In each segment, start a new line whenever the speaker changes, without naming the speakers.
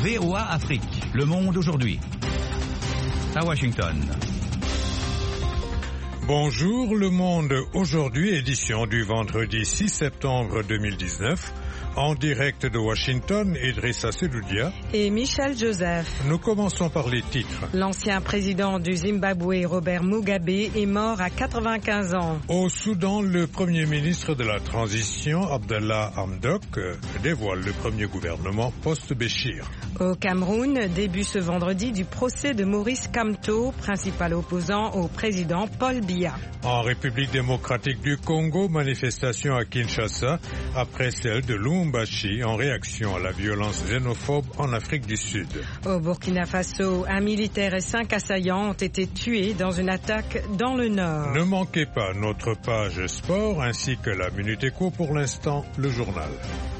VOA Afrique, le monde aujourd'hui. À Washington.
Bonjour le monde aujourd'hui, édition du vendredi 6 septembre 2019. En direct de Washington, Idrissa Sedoudia
et Michel Joseph.
Nous commençons par les titres.
L'ancien président du Zimbabwe, Robert Mugabe, est mort à 95 ans.
Au Soudan, le premier ministre de la transition, Abdallah Hamdok, dévoile le premier gouvernement post-Béchir.
Au Cameroun, début ce vendredi du procès de Maurice Kamto, principal opposant au président Paul Biya.
En République démocratique du Congo, manifestation à Kinshasa après celle de Lubumbashi en réaction à la violence xénophobe en Afrique du Sud.
Au Burkina Faso, un militaire et 5 assaillants ont été tués dans une attaque dans le nord.
Ne manquez pas notre page sport ainsi que la Minute Éco, pour l'instant le journal.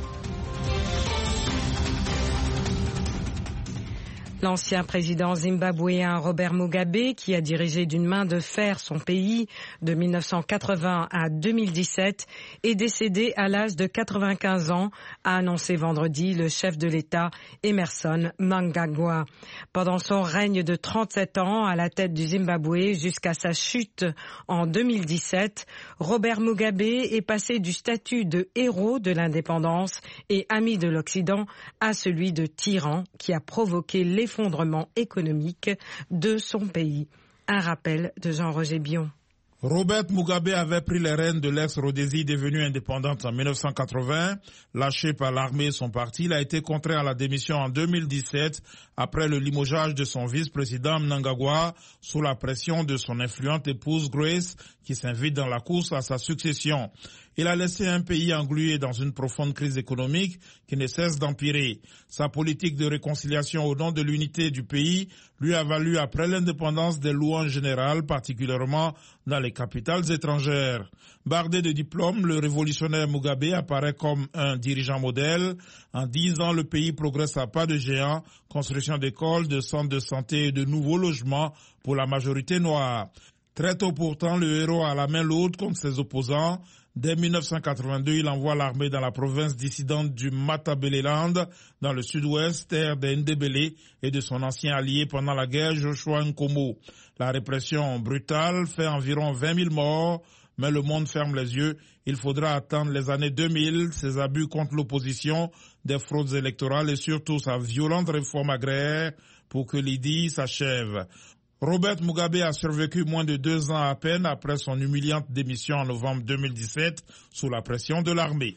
L'ancien président zimbabwéen Robert Mugabe, qui a dirigé d'une main de fer son pays de 1980 à 2017, est décédé à l'âge de 95 ans, a annoncé vendredi le chef de l'État Emmerson Mnangagwa. Pendant son règne de 37 ans à la tête du Zimbabwe jusqu'à sa chute en 2017, Robert Mugabe est passé du statut de héros de l'indépendance et ami de l'Occident à celui de tyran qui a provoqué l'effondrement économique de son pays. Un rappel de Jean-Roger Bion.
Robert Mugabe avait pris les rênes de l'ex-Rhodésie devenue indépendante en 1980. Lâché par l'armée et son parti, il a été contraint à la démission en 2017 après le limogeage de son vice-président Mnangagwa sous la pression de son influente épouse Grace qui s'invite dans la course à sa succession. Il a laissé un pays englué dans une profonde crise économique qui ne cesse d'empirer. Sa politique de réconciliation au nom de l'unité du pays lui a valu après l'indépendance des louanges générales, particulièrement dans les capitales étrangères. Bardé de diplômes, le révolutionnaire Mugabe apparaît comme un dirigeant modèle. En 10 ans, le pays progresse à pas de géant, construction d'écoles, de centres de santé et de nouveaux logements pour la majorité noire. Très tôt pourtant, le héros a la main lourde contre ses opposants. Dès 1982, il envoie l'armée dans la province dissidente du Matabeleland, dans le sud-ouest, terre des Ndebele et de son ancien allié pendant la guerre Joshua Nkomo. La répression brutale fait environ 20 000 morts, mais le monde ferme les yeux. Il faudra attendre les années 2000, ses abus contre l'opposition, des fraudes électorales et surtout sa violente réforme agraire pour que l'IDI s'achève. Robert Mugabe a survécu moins de 2 ans à peine après son humiliante démission en novembre 2017 sous la pression de l'armée.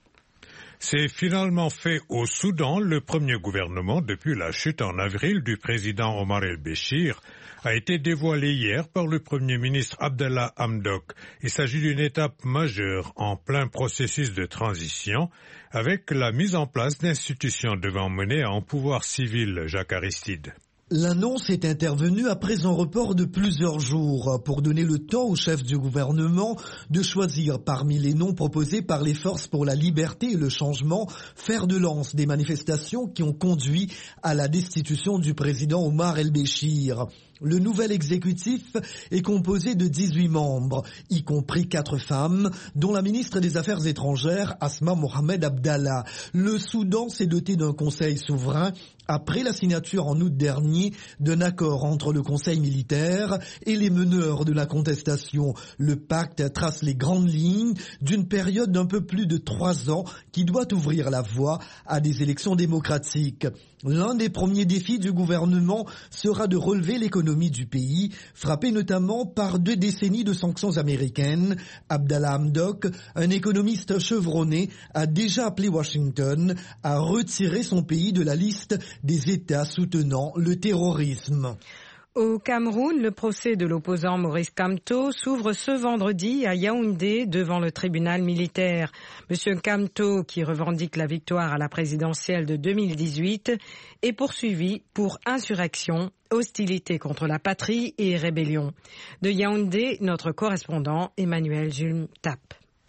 C'est finalement fait au Soudan. Le premier gouvernement depuis la chute en avril du président Omar el-Béchir a été dévoilé hier par le premier ministre Abdallah Hamdok. Il s'agit d'une étape majeure en plein processus de transition avec la mise en place d'institutions devant mener à un pouvoir civil, Jacques Aristide.
L'annonce est intervenue après un report de plusieurs jours pour donner le temps au chef du gouvernement de choisir parmi les noms proposés par les forces pour la liberté et le changement, fer de lance des manifestations qui ont conduit à la destitution du président Omar el-Béchir. Le nouvel exécutif est composé de 18 membres, y compris 4 femmes, dont la ministre des Affaires étrangères, Asma Mohamed Abdallah. Le Soudan s'est doté d'un conseil souverain après la signature en août dernier d'un accord entre le conseil militaire et les meneurs de la contestation. Le pacte trace les grandes lignes d'une période d'un peu plus de 3 ans qui doit ouvrir la voie à des élections démocratiques. L'un des premiers défis du gouvernement sera de relever l'économie du pays, frappée notamment par 2 décennies de sanctions américaines. Abdallah Hamdok, un économiste chevronné, a déjà appelé Washington à retirer son pays de la liste des États soutenant le terrorisme.
Au Cameroun, le procès de l'opposant Maurice Kamto s'ouvre ce vendredi à Yaoundé devant le tribunal militaire. Monsieur Kamto, qui revendique la victoire à la présidentielle de 2018, est poursuivi pour insurrection, hostilité contre la patrie et rébellion. De Yaoundé, notre correspondant Emmanuel Jules Tapp.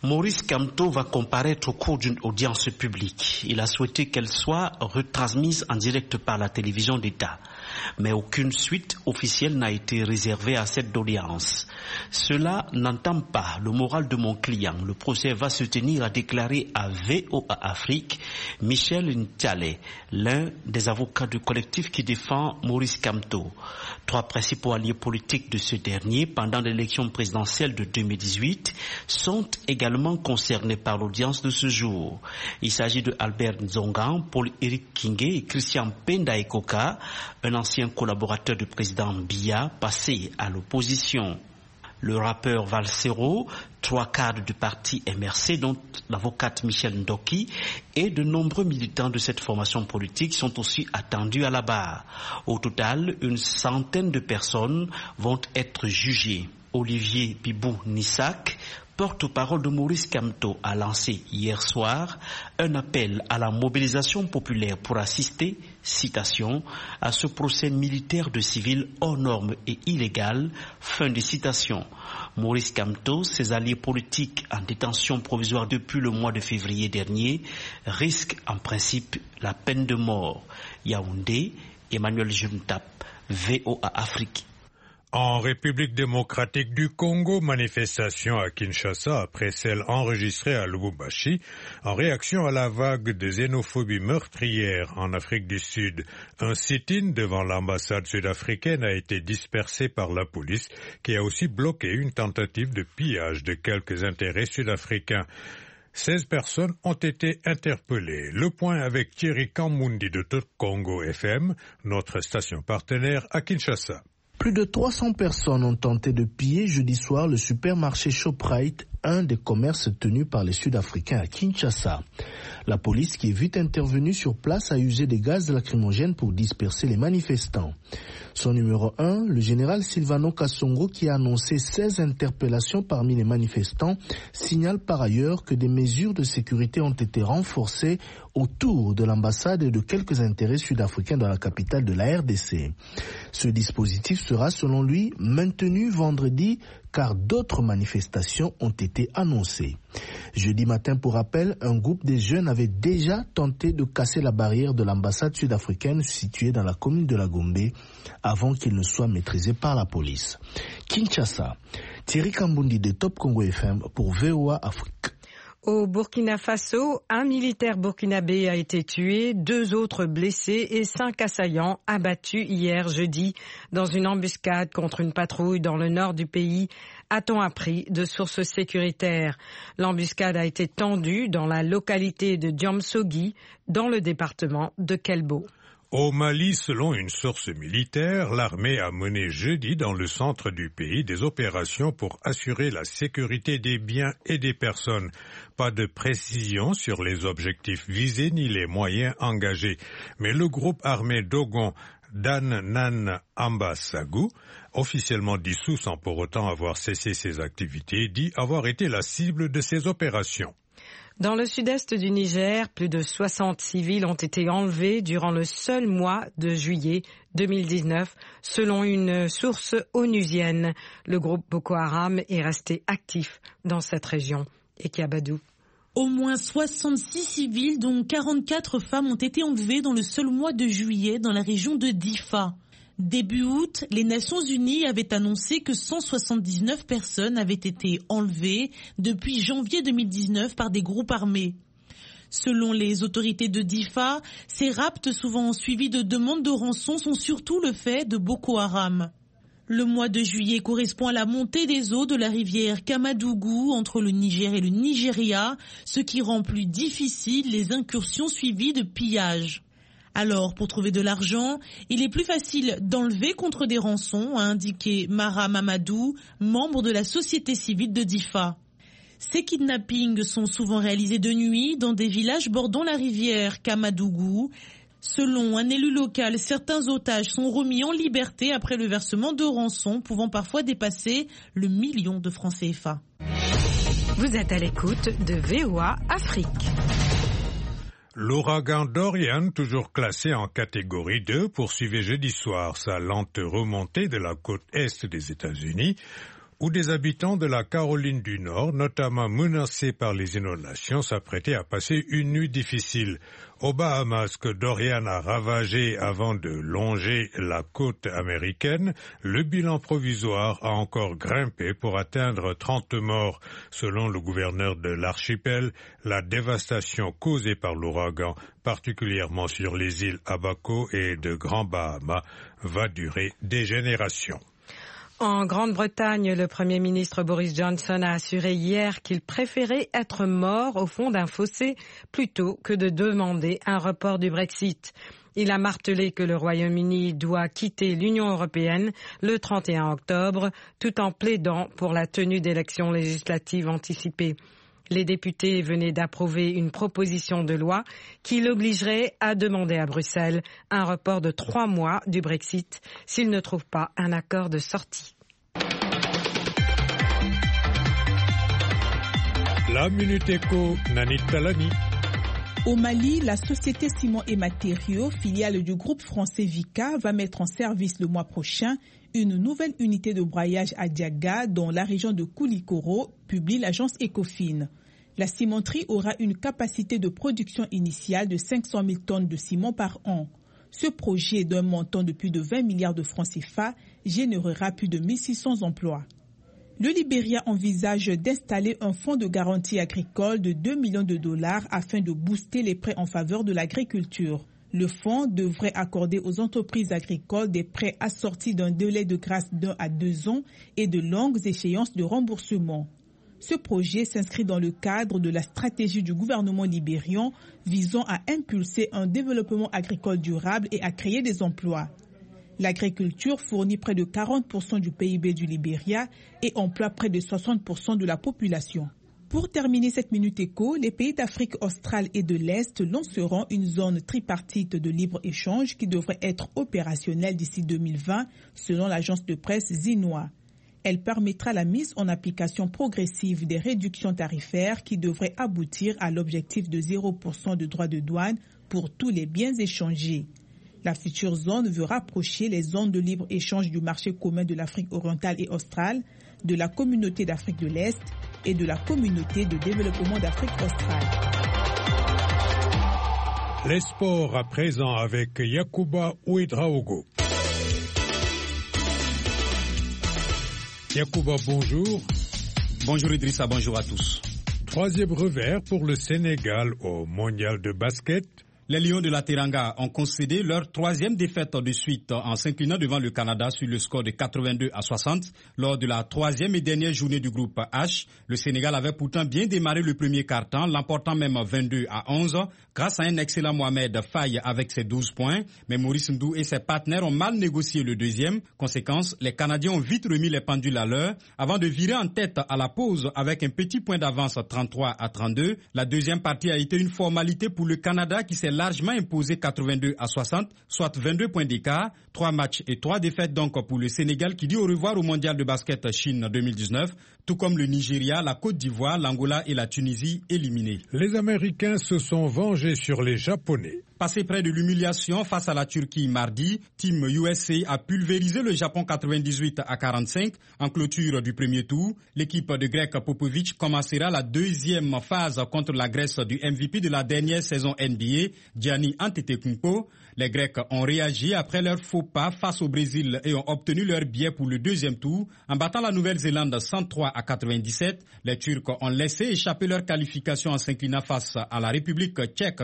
Maurice Kamto va comparaître au cours d'une audience publique. Il a souhaité qu'elle soit retransmise en direct par la télévision d'État. Mais aucune suite officielle n'a été réservée à cette audience. Cela n'entame pas le moral de mon client. Le procès va se tenir, a déclaré à VOA Afrique Michel Ntale, l'un des avocats du collectif qui défend Maurice Kamto. 3 principaux alliés politiques de ce dernier pendant l'élection présidentielle de 2018 sont également concernés par l'audience de ce jour. Il s'agit de Albert Nzongan, Paul-Éric Kingé et Christian Penda Ekoka, un ancien collaborateur du président Biya passé à l'opposition. Le rappeur Valsero, 3 cadres du parti MRC, dont l'avocate Michel Ndoki, et de nombreux militants de cette formation politique sont aussi attendus à la barre. Au total, une centaine de personnes vont être jugées. Olivier Bibou Nissak, porte-parole de Maurice Kamto, a lancé hier soir un appel à la mobilisation populaire pour assister, citation, à ce procès militaire de civils hors normes et illégal, fin de citation. Maurice Kamto, ses alliés politiques en détention provisoire depuis le mois de février dernier, risquent en principe la peine de mort. Yaoundé, Emmanuel Juntap, VOA Afrique.
En République démocratique du Congo, manifestation à Kinshasa après celle enregistrée à Lubumbashi en réaction à la vague de xénophobie meurtrière en Afrique du Sud. Un sit-in devant l'ambassade sud-africaine a été dispersé par la police qui a aussi bloqué une tentative de pillage de quelques intérêts sud-africains. 16 personnes ont été interpellées. Le point avec Thierry Kambundi de Tout Congo FM, notre station partenaire à Kinshasa.
Plus de 300 personnes ont tenté de piller jeudi soir le supermarché Shoprite, un des commerces tenus par les Sud-Africains à Kinshasa. La police, qui est vite intervenue sur place, a usé des gaz lacrymogènes pour disperser les manifestants. Son numéro 1, le général Silvano Kasongo, qui a annoncé 16 interpellations parmi les manifestants, signale par ailleurs que des mesures de sécurité ont été renforcées autour de l'ambassade et de quelques intérêts sud-africains dans la capitale de la RDC. Ce dispositif sera, selon lui, maintenu vendredi car d'autres manifestations ont été annoncées. Jeudi matin, pour rappel, un groupe de jeunes avait déjà tenté de casser la barrière de l'ambassade sud-africaine située dans la commune de la Gombe avant qu'il ne soit maîtrisé par la police. Kinshasa, Thierry Kambundi de Top Congo FM pour VOA Afrique.
Au Burkina Faso, un militaire burkinabé a été tué, 2 autres blessés et 5 assaillants abattus hier jeudi dans une embuscade contre une patrouille dans le nord du pays, a-t-on appris de sources sécuritaires. L'embuscade a été tendue dans la localité de Diomsogui, dans le département de Kelbo.
Au Mali, selon une source militaire, l'armée a mené jeudi dans le centre du pays des opérations pour assurer la sécurité des biens et des personnes. Pas de précision sur les objectifs visés ni les moyens engagés. Mais le groupe armé Dogon Dan Nan Ambasagou, officiellement dissous sans pour autant avoir cessé ses activités, dit avoir été la cible de ces opérations.
Dans le sud-est du Niger, plus de 60 civils ont été enlevés durant le seul mois de juillet 2019, selon une source onusienne. Le groupe Boko Haram est resté actif dans cette région. Ekiabadou.
Au moins 66 civils, dont 44 femmes, ont été enlevés dans le seul mois de juillet dans la région de Difa. Début août, les Nations Unies avaient annoncé que 179 personnes avaient été enlevées depuis janvier 2019 par des groupes armés. Selon les autorités de Difa, ces rapts, souvent suivis de demandes de rançon, sont surtout le fait de Boko Haram. Le mois de juillet correspond à la montée des eaux de la rivière Kamadougou entre le Niger et le Nigeria, ce qui rend plus difficile les incursions suivies de pillages. Alors, pour trouver de l'argent, il est plus facile d'enlever contre des rançons, a indiqué Mara Mamadou, membre de la société civile de Difa. Ces kidnappings sont souvent réalisés de nuit dans des villages bordant la rivière Kamadougou. Selon un élu local, certains otages sont remis en liberté après le versement de rançons pouvant parfois dépasser le 1 million de francs CFA.
Vous êtes à l'écoute de VOA Afrique.
L'ouragan Dorian, toujours classé en catégorie 2, poursuivait jeudi soir sa lente remontée de la côte est des États-Unis, où des habitants de la Caroline du Nord, notamment menacés par les inondations, s'apprêtaient à passer une nuit difficile. Aux Bahamas, que Dorian a ravagé avant de longer la côte américaine, le bilan provisoire a encore grimpé pour atteindre 30 morts. Selon le gouverneur de l'archipel, la dévastation causée par l'ouragan, particulièrement sur les îles Abaco et de Grand Bahama, va durer des générations.
En Grande-Bretagne, le Premier ministre Boris Johnson a assuré hier qu'il préférait être mort au fond d'un fossé plutôt que de demander un report du Brexit. Il a martelé que le Royaume-Uni doit quitter l'Union européenne le 31 octobre, tout en plaidant pour la tenue d'élections législatives anticipées. Les députés venaient d'approuver une proposition de loi qui l'obligerait à demander à Bruxelles un report de 3 mois du Brexit s'il ne trouve pas un accord de sortie.
La Minute Éco, Nani Talani.
Au Mali, la société Ciment et Matériaux, filiale du groupe français Vicat, va mettre en service le mois prochain une nouvelle unité de broyage à Diaga dans la région de Koulikoro, publie l'agence Ecofin. La cimenterie aura une capacité de production initiale de 500 000 tonnes de ciment par an. Ce projet d'un montant de plus de 20 milliards de francs CFA générera plus de 1600 emplois. Le Libéria envisage d'installer un fonds de garantie agricole de 2 millions de dollars afin de booster les prêts en faveur de l'agriculture. Le fonds devrait accorder aux entreprises agricoles des prêts assortis d'un délai de grâce d'1 à 2 ans et de longues échéances de remboursement. Ce projet s'inscrit dans le cadre de la stratégie du gouvernement libérien visant à impulser un développement agricole durable et à créer des emplois. L'agriculture fournit près de 40% du PIB du Libéria et emploie près de 60% de la population. Pour terminer cette Minute Éco, les pays d'Afrique australe et de l'Est lanceront une zone tripartite de libre-échange qui devrait être opérationnelle d'ici 2020, selon l'agence de presse Xinhua. Elle permettra la mise en application progressive des réductions tarifaires qui devraient aboutir à l'objectif de 0% de droits de douane pour tous les biens échangés. La future zone veut rapprocher les zones de libre-échange du marché commun de l'Afrique orientale et australe, de la communauté d'Afrique de l'Est et de la communauté de développement d'Afrique australe.
Les sports à présent avec Yacouba Ouedraogo. Yacouba, bonjour.
Bonjour Idrissa, bonjour à tous.
3e revers pour le Sénégal au mondial de basket.
Les Lions de la Teranga ont concédé leur 3e défaite de suite en s'inclinant devant le Canada sur le score de 82-60 lors de la 3e et dernière journée du groupe H. Le Sénégal avait pourtant bien démarré le premier quart-temps, l'emportant même 22-11 grâce à un excellent Mohamed Faye avec ses 12 points. Mais Maurice Ndou et ses partenaires ont mal négocié le deuxième. Conséquence, les Canadiens ont vite remis les pendules à l'heure avant de virer en tête à la pause avec un petit point d'avance 33-32. La deuxième partie a été une formalité pour le Canada qui s'est largement imposé 82-60, soit 22 points d'écart. 3 matchs et 3 défaites donc pour le Sénégal qui dit au revoir au mondial de basket Chine 2019, tout comme le Nigeria, la Côte d'Ivoire, l'Angola et la Tunisie éliminés.
Les Américains se sont vengés sur les Japonais.
Passé près de l'humiliation face à la Turquie mardi, Team USA a pulvérisé le Japon 98-45 en clôture du premier tour. L'équipe de Greg Popovich commencera la deuxième phase contre la Grèce du MVP de la dernière saison NBA, Giannis Antetokounmpo. Les Grecs ont réagi après leur faux pas face au Brésil et ont obtenu leur billet pour le deuxième tour en battant la Nouvelle-Zélande 103-97. Les Turcs ont laissé échapper leur qualification en s'inclinant face à la République tchèque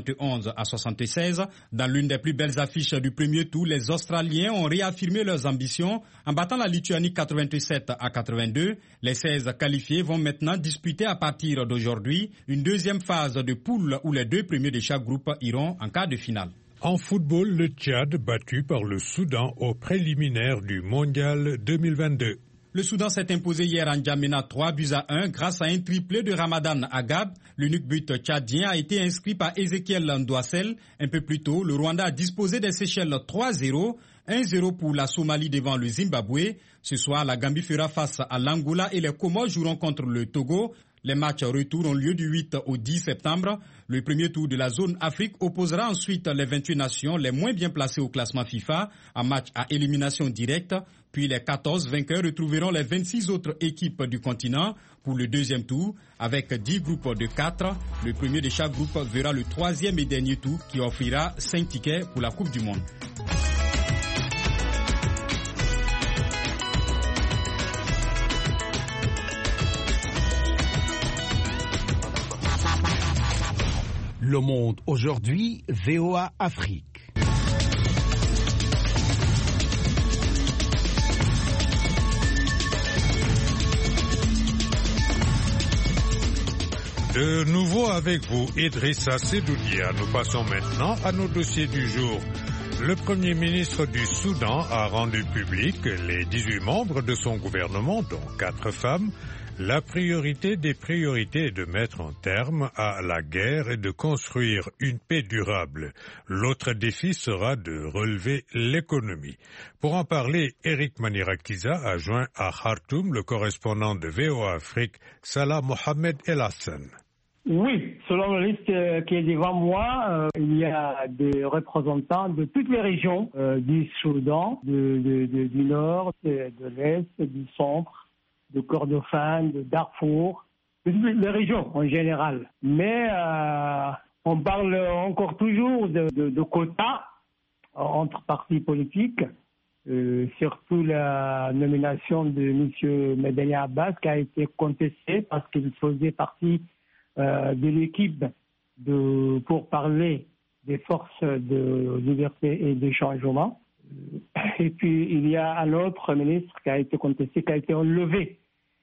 91-76. Dans l'une des plus belles affiches du premier tour, les Australiens ont réaffirmé leurs ambitions en battant la Lituanie 87-82. Les 16 qualifiés vont maintenant disputer à partir d'aujourd'hui une deuxième phase de poule où les 2 premiers de chaque groupe iront en quart de finale.
En football, le Tchad battu par le Soudan aux préliminaires du Mondial 2022.
Le Soudan s'est imposé hier en N'Djamena 3-1 grâce à un triplé de Ramadan Agab. L'unique but tchadien a été inscrit par Ezekiel Ndouassel. Un peu plus tôt, le Rwanda a disposé des Seychelles 3-0. 1-0 pour la Somalie devant le Zimbabwe. Ce soir, la Gambie fera face à l'Angola et les Comores joueront contre le Togo. Les matchs retour ont lieu du 8 au 10 septembre. Le premier tour de la zone Afrique opposera ensuite les 28 nations les moins bien placées au classement FIFA en match à élimination directe. Puis les 14 vainqueurs retrouveront les 26 autres équipes du continent pour le deuxième tour avec 10 groupes de 4. Le premier de chaque groupe verra le troisième et dernier tour qui offrira 5 tickets pour la Coupe du Monde.
Le Monde aujourd'hui, VOA Afrique.
De nouveau avec vous, Idrissa Sedoudia. Nous passons maintenant à nos dossiers du jour. Le Premier ministre du Soudan a rendu public les 18 membres de son gouvernement, dont 4 femmes. La priorité des priorités est de mettre un terme à la guerre et de construire une paix durable. L'autre défi sera de relever l'économie. Pour en parler, Eric Manirakiza a joint à Khartoum le correspondant de VOA Afrique, Salah Mohamed El Hassan.
Oui, selon la liste qui est devant moi, il y a des représentants de toutes les régions du Soudan, du Nord, de l'Est, du Centre, de Kordofan, de Darfour, de toutes les régions en général. Mais on parle encore toujours de quotas entre partis politiques, surtout la nomination de M. Medeni Abbas qui a été contestée parce qu'il faisait partie de l'équipe pour parler des forces de liberté et de changement. Et puis il y a un autre ministre qui a été contesté, qui a été enlevé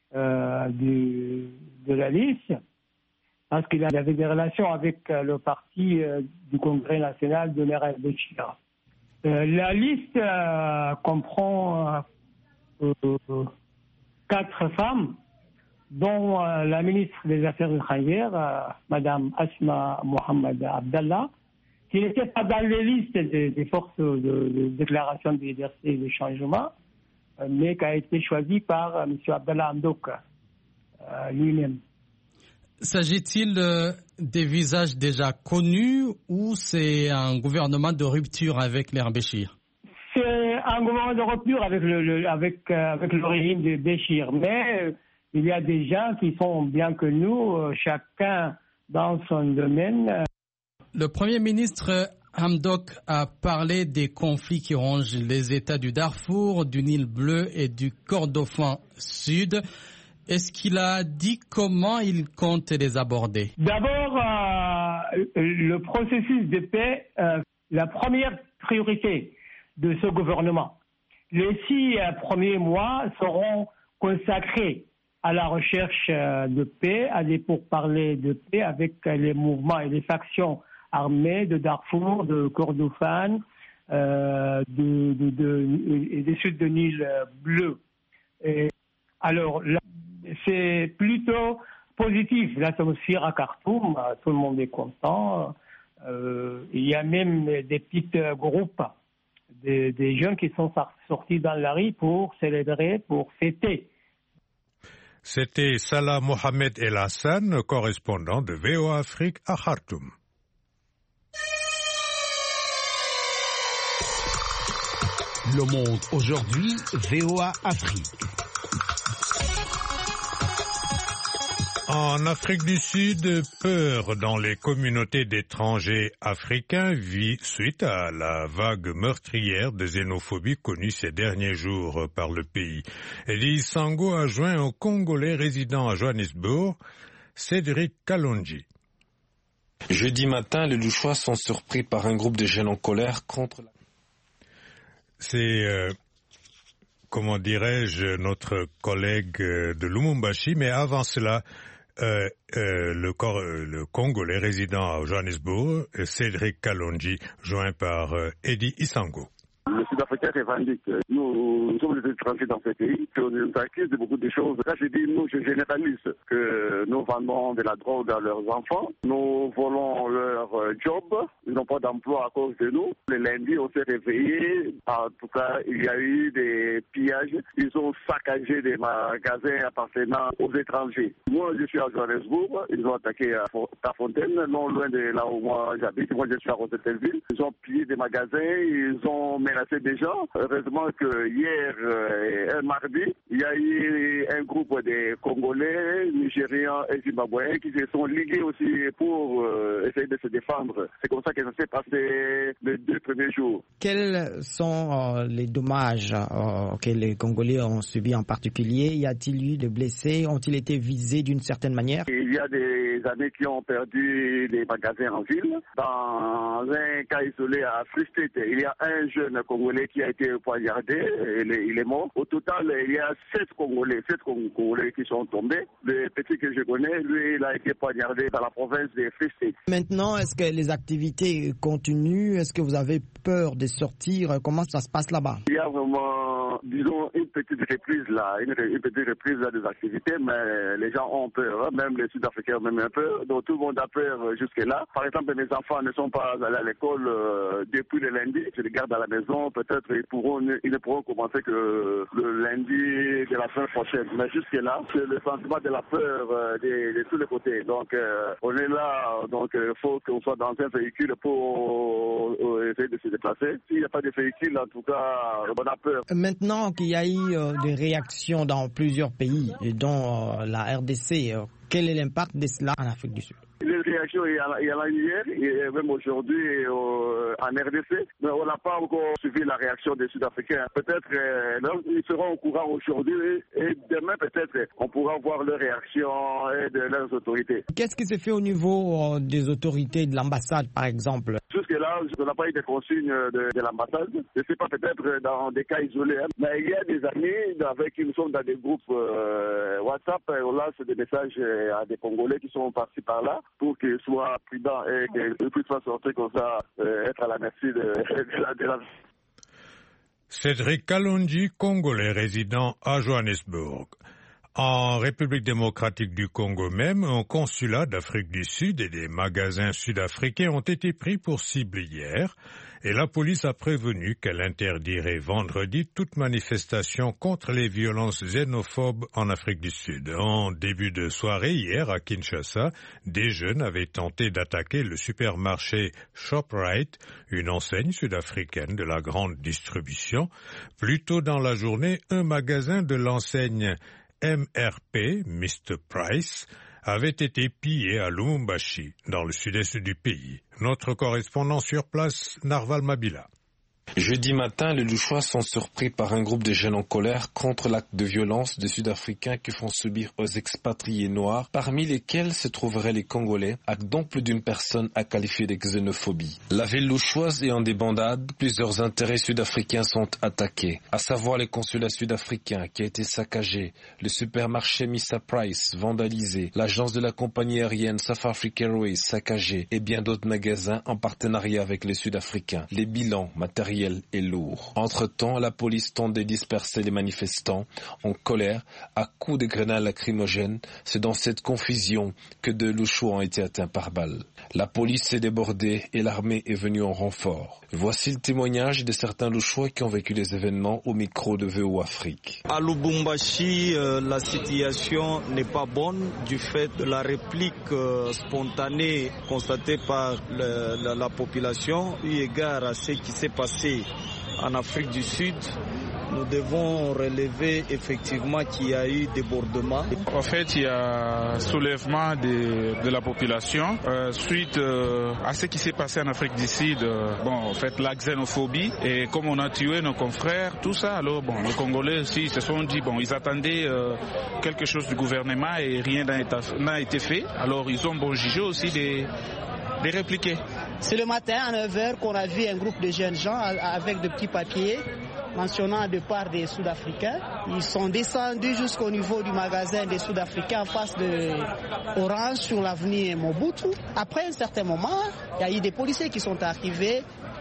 de la liste parce qu'il avait des relations avec le parti du Congrès national de Meral Béchir. La liste comprend 4 femmes, dont la ministre des Affaires étrangères, Madame Asma Mohamed Abdallah, qui n'était pas dans les listes des forces de déclaration de liberté et de changement, mais qui a été choisie par M. Abdallah Hamdok lui-même.
S'agit-il des visages déjà connus ou c'est un gouvernement de rupture avec les Béchir?
C'est un gouvernement de rupture avec le régime de Béchir, mais il y a des gens qui sont bien que nous, chacun dans son domaine.
Le Premier ministre Hamdok a parlé des conflits qui rongent les États du Darfour, du Nil bleu et du Kordofan sud. Est-ce qu'il a dit comment il compte les aborder?
D'abord, le processus de paix, la première priorité de ce gouvernement. Les 6 premiers mois seront consacrés à la recherche de paix, à des pourparlers de paix avec les mouvements et les factions armées de Darfour, de Kordofan, et du sud de Nil bleu. Et alors, là, c'est plutôt positif. L'atmosphère à Khartoum, tout le monde est content. Il y a même des petits groupes, des jeunes qui sont sortis dans la rue pour célébrer, pour fêter.
C'était Salah Mohamed El Hassan, correspondant de VOA Afrique à Khartoum.
Le Monde aujourd'hui, VOA Afrique.
En Afrique du Sud, peur dans les communautés d'étrangers africains suite à la vague meurtrière de xénophobie connue ces derniers jours par le pays. Eddie Isango a joint au Congolais résident à Johannesburg, Cédric Kalonji.
Jeudi matin, les Louchois sont surpris par un groupe de jeunes en colère contre la...
C'est, comment dirais-je, notre collègue de Lumumbashi, mais avant cela, le Congolais résident à Johannesburg, Cédric Kalonji, joint par Eddie Isango.
le Sud-Africain revendique. Nous sommes les étrangers dans ce pays, on nous accuse de beaucoup de choses. Quand je dis nous, je généralise que nous vendons de la drogue à leurs enfants, nous volons leur job, ils n'ont pas d'emploi à cause de nous. Le lundi, on s'est réveillé, en tout cas, il y a eu des pillages, ils ont saccagé des magasins appartenant aux étrangers. Moi, je suis à Johannesburg, ils ont attaqué à Tafontaine, non loin de là où moi j'habite. Moi, je suis à Rosettenville. Ils ont pillé des magasins, ils ont menacé des gens. Heureusement que hier, mardi, il y a eu un groupe de Congolais, Nigériens et Zimbabwéens qui se sont ligués aussi pour essayer de se défendre. C'est comme ça que ça s'est passé les 2 premiers jours.
Quels sont les dommages que les Congolais ont subis en particulier? Y a-t-il eu de blessés? Ont-ils été visés d'une certaine manière?
Il y a des amis qui ont perdu des magasins en ville. Dans un cas isolé à Free State, il y a un jeune Congolais qui a été poignardé, il est mort. Au total, il y a 7 Congolais qui sont tombés. Le petit que je connais, lui, il a été poignardé dans la province de Free State.
Maintenant, est-ce que les activités continuent? Est-ce que vous avez peur de sortir? Comment ça se passe là-bas?
Il y a vraiment, disons, une petite reprise là, des activités, mais les gens ont peur, hein, même les Sud-Africains ont même un peu. Donc tout le monde a peur jusque-là. Par exemple, mes enfants ne sont pas allés à l'école depuis le lundi. Je les garde à la maison. Peut-être ils ne pourront commencer que le lundi de la semaine prochaine. Mais jusque-là, c'est le sentiment de la peur de tous les côtés. Donc on est là. Donc il faut qu'on soit dans un véhicule pour essayer de se déplacer. S'il n'y a pas de véhicule, en tout cas, on a peur.
Maintenant qu'il y a eu des réactions dans plusieurs pays, dont la RDC, quel est l'impact de cela en Afrique du Sud?
Les réactions, il y en a hier, et même aujourd'hui en RDC, mais on n'a pas encore suivi la réaction des Sud-Africains. Peut-être ils seront au courant aujourd'hui et demain peut-être on pourra voir leur réaction et de leurs autorités.
Qu'est-ce qui se fait au niveau des autorités de l'ambassade par exemple?
Jusque-là, on n'a pas eu de consignes de l'ambassade. Je ne sais pas, peut-être dans des cas isolés, hein. Mais il y a des amis avec qui nous sommes dans des groupes WhatsApp, on lance des messages à des Congolais qui sont partis par là, pour qu'ils soient prudents et qu'ils puissent pas sortir comme ça, être à la merci de la...
Cédric Kalonji, Congolais résident à Johannesburg. En République démocratique du Congo même, un consulat d'Afrique du Sud et des magasins sud-africains ont été pris pour cible hier et la police a prévenu qu'elle interdirait vendredi toute manifestation contre les violences xénophobes en Afrique du Sud. En début de soirée hier à Kinshasa, des jeunes avaient tenté d'attaquer le supermarché Shoprite, une enseigne sud-africaine de la grande distribution. Plus tôt dans la journée, un magasin de l'enseigne MRP, Mr. Price, avait été pillé à Lubumbashi, dans le sud-est du pays. Notre correspondant sur place, Narval Mabila.
Jeudi matin, les Louchois sont surpris par un groupe de jeunes en colère contre l'acte de violence des Sud-Africains qui font subir aux expatriés noirs, parmi lesquels se trouveraient les Congolais, acte dont plus d'une personne a qualifié de xénophobie. La ville louchoise est en débandade, plusieurs intérêts sud-africains sont attaqués, à savoir les consulats sud-africains qui a été saccagé, le supermarché Mr. Price vandalisé, l'agence de la compagnie aérienne South Africa Airways saccagée et bien d'autres magasins en partenariat avec les Sud-Africains. Les bilans matériels est lourd. Entre-temps, la police tente de disperser les manifestants en colère à coups de grenades lacrymogènes. C'est dans cette confusion que 2 Louchois ont été atteints par balles. La police s'est débordée et l'armée est venue en renfort. Voici le témoignage de certains Louchois qui ont vécu les événements au micro de VOA Afrique.
À Lubumbashi, la situation n'est pas bonne du fait de la réplique spontanée constatée par la population eu égard à ce qui s'est passé en Afrique du Sud. Nous devons relever effectivement qu'il y a eu débordement.
En fait, il y a soulèvement de la population suite à ce qui s'est passé en Afrique du Sud. En fait, la xénophobie et comme on a tué nos confrères, tout ça. Alors, les Congolais aussi se sont dit, ils attendaient quelque chose du gouvernement et rien n'a été fait. Alors, ils ont jugé aussi de répliquer.
C'est le matin à 9h qu'on a vu un groupe de jeunes gens avec de petits papiers mentionnant de part des Sud-Africains. Ils sont descendus jusqu'au niveau du magasin des Sud-Africains en face de Orange sur l'avenue Mobutu. Après un certain moment, il y a eu des policiers qui sont arrivés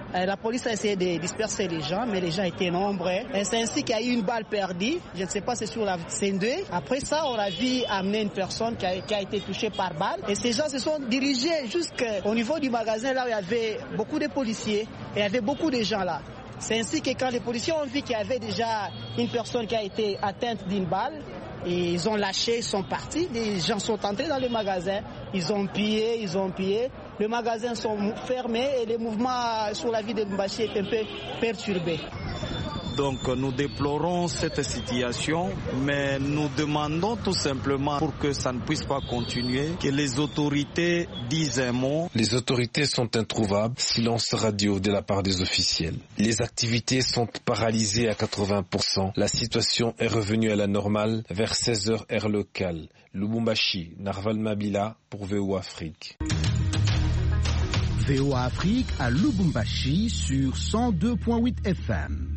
La police a essayé de disperser les gens, mais les gens étaient nombreux. Et c'est ainsi qu'il y a eu une balle perdue. Je ne sais pas, c'est sur la C2. Après ça, on a vu amener une personne qui a été touchée par balle. Et ces gens se sont dirigés jusqu'au niveau du magasin, là où il y avait beaucoup de policiers. Et il y avait beaucoup de gens là. C'est ainsi que quand les policiers ont vu qu'il y avait déjà une personne qui a été atteinte d'une balle, et ils ont lâché, ils sont partis. Les gens sont entrés dans le magasin, ils ont pillé. Les magasins sont fermés et le mouvement sur la ville de Lubumbashi est un peu perturbé.
Donc nous déplorons cette situation, mais nous demandons tout simplement pour que ça ne puisse pas continuer, que les autorités disent un mot.
Les autorités sont introuvables, silence radio de la part des officiels. Les activités sont paralysées à 80%. La situation est revenue à la normale vers 16h heure locale. Lubumbashi, Narval Mabila pour VOA Afrique.
VOA Afrique à Lubumbashi sur 102.8 FM.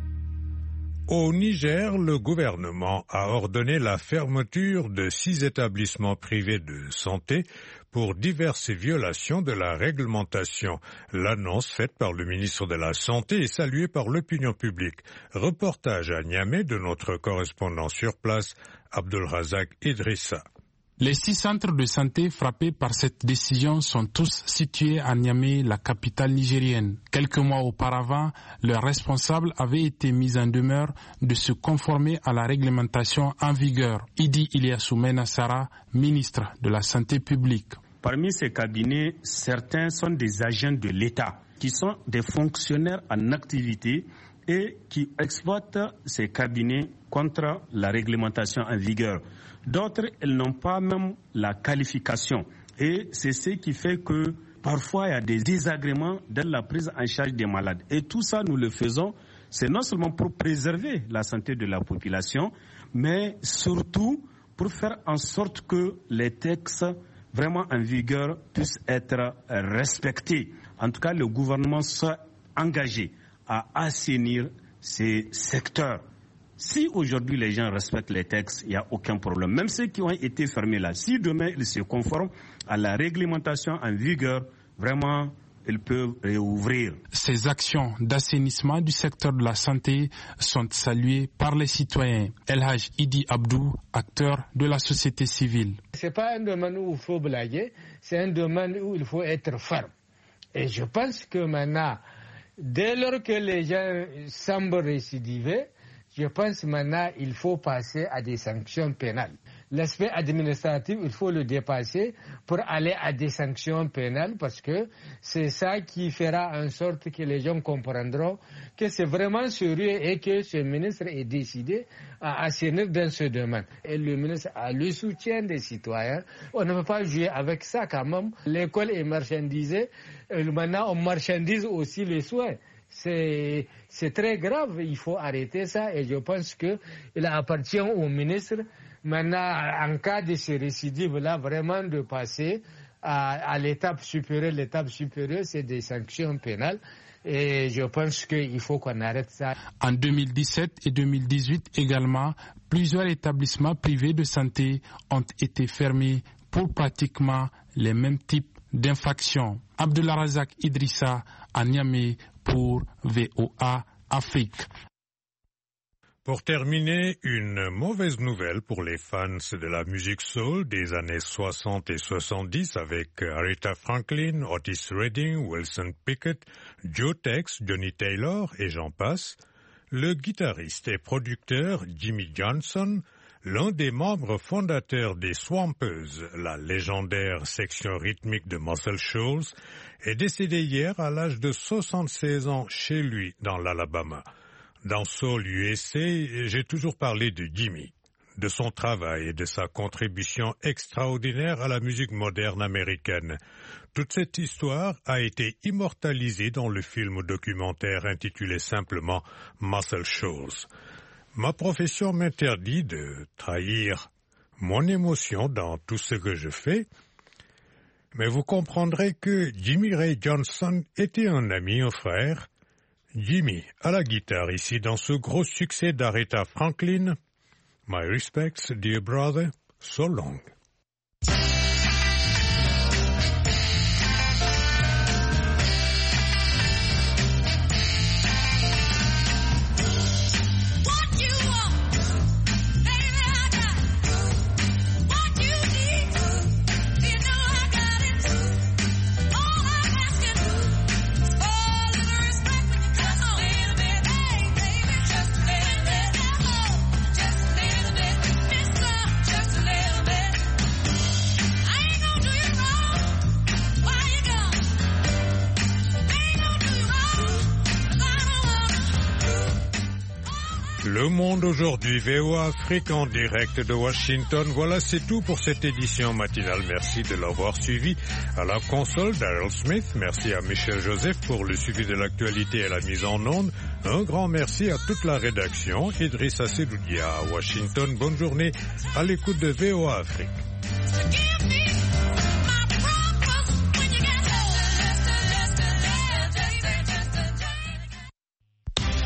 Au Niger, le gouvernement a ordonné la fermeture de 6 établissements privés de santé pour diverses violations de la réglementation. L'annonce faite par le ministre de la Santé est saluée par l'opinion publique. Reportage à Niamey de notre correspondant sur place, Abdelrazak Idrissa.
Les 6 centres de santé frappés par cette décision sont tous situés à Niamey, la capitale nigérienne. Quelques mois auparavant, leurs responsables avaient été mis en demeure de se conformer à la réglementation en vigueur. Idi Ilyasoumena Sara, ministre de la Santé publique.
Parmi ces cabinets, certains sont des agents de l'État qui sont des fonctionnaires en activité et qui exploitent ces cabinets contre la réglementation en vigueur. D'autres, elles n'ont pas même la qualification. Et c'est ce qui fait que parfois il y a des désagréments dans la prise en charge des malades. Et tout ça, nous le faisons, c'est non seulement pour préserver la santé de la population, mais surtout pour faire en sorte que les textes vraiment en vigueur puissent être respectés. En tout cas, le gouvernement soit engagé à assainir ces secteurs. Si aujourd'hui les gens respectent les textes, il n'y a aucun problème. Même ceux qui ont été fermés là, si demain ils se conforment à la réglementation en vigueur, vraiment, ils peuvent réouvrir.
Ces actions d'assainissement du secteur de la santé sont saluées par les citoyens. El Haj Idi Abdou, acteur de la société civile.
Ce n'est pas un domaine où il faut blaguer, c'est un domaine où il faut être ferme. Et je pense que maintenant, dès lors que les gens semblent récidiver, je pense maintenant qu'il faut passer à des sanctions pénales. L'aspect administratif, il faut le dépasser pour aller à des sanctions pénales parce que c'est ça qui fera en sorte que les gens comprendront que c'est vraiment sérieux et que ce ministre est décidé à assainir dans ce domaine. Et le ministre a le soutien des citoyens. On ne peut pas jouer avec ça quand même. L'école est marchandisée. Maintenant, on marchandise aussi les soins. C'est très grave, il faut arrêter ça et je pense qu'il appartient au ministre maintenant, en cas de ces récidives-là, vraiment de passer à l'étape supérieure. L'étape supérieure, c'est des sanctions pénales et je pense qu'il faut qu'on arrête ça.
En 2017 et 2018 également, plusieurs établissements privés de santé ont été fermés pour pratiquement les mêmes types d'infractions. Abdelrazak Idrissa à Niamey pour VOA Afrique.
Pour terminer, une mauvaise nouvelle pour les fans de la musique soul des années 60 et 70 avec Aretha Franklin, Otis Redding, Wilson Pickett, Joe Tex, Johnny Taylor et j'en passe. Le guitariste et producteur Jimmy Johnson, l'un des membres fondateurs des Swampers, la légendaire section rythmique de Muscle Shoals, est décédé hier à l'âge de 76 ans chez lui dans l'Alabama. Dans Soul USA, j'ai toujours parlé de Jimmy, de son travail et de sa contribution extraordinaire à la musique moderne américaine. Toute cette histoire a été immortalisée dans le film documentaire intitulé simplement Muscle Shoals. Ma profession m'interdit de trahir mon émotion dans tout ce que je fais, mais vous comprendrez que Jimmy Ray Johnson était un ami, un frère. Jimmy à la guitare ici dans ce gros succès d'Aretha Franklin. My respects, dear brother, so long. Le Monde aujourd'hui, VOA Afrique en direct de Washington. Voilà, c'est tout pour cette édition matinale. Merci de l'avoir suivi. À la console, Daryl Smith. Merci à Michel Joseph pour le suivi de l'actualité et la mise en onde. Un grand merci à toute la rédaction. Idrissa Sedoudia à Washington. Bonne journée à l'écoute de VOA Afrique.